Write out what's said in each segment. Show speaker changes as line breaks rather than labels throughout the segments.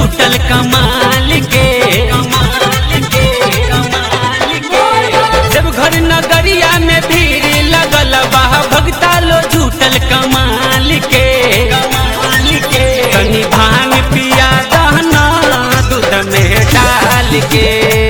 जुटल कमाल के देवघर नगरिया में भीड़ लगल बा भगता लो जुटल कमाल के कनी भांग पिया दहना दूध में डाल के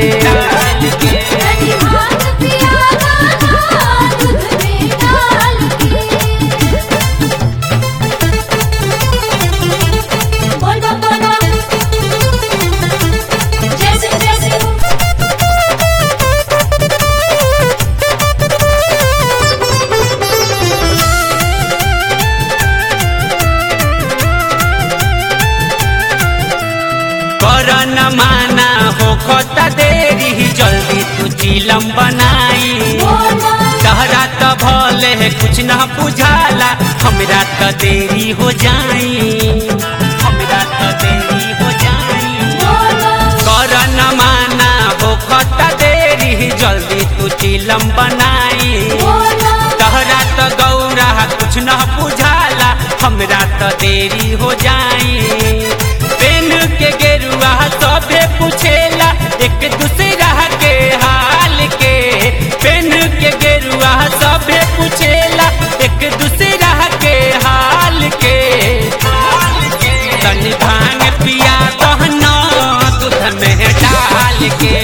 न माना हो खोता देरी जल्दी तू चिलम बनाई तहरा तो भले है कुछ न बुझाला हमरा तो देरी हो जाई कर न माना हो खोता देरी जल्दी तू चिलम बनाई तहरा तो गौरा कुछ न बुझाला हमरा तो देरी हो जाई पेन के गेरुआ सबे पूछेला एक दूसरा के हाल के पेन के गेरुआ सबे पूछेला एक दूसरा के हाल के तनी भांग पिया दहना दूध में डाल के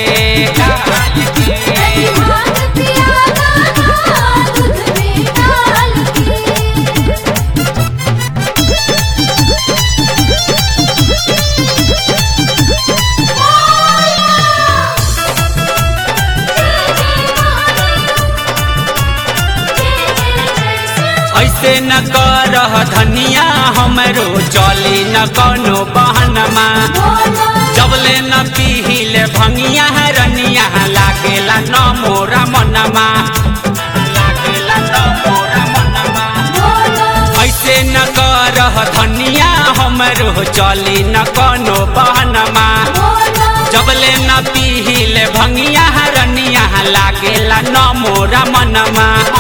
ऐसे न करह धनिया हमरो चली न कोनो बहनमा जबले न पीहिले भंगिया रनिया लागेला न मोरा मनमा ऐसे न करह धनिया हमरो चली न कोनो बहनमा जबले न पीहिले भंगिया रनिया लागेला न मोरा मनमा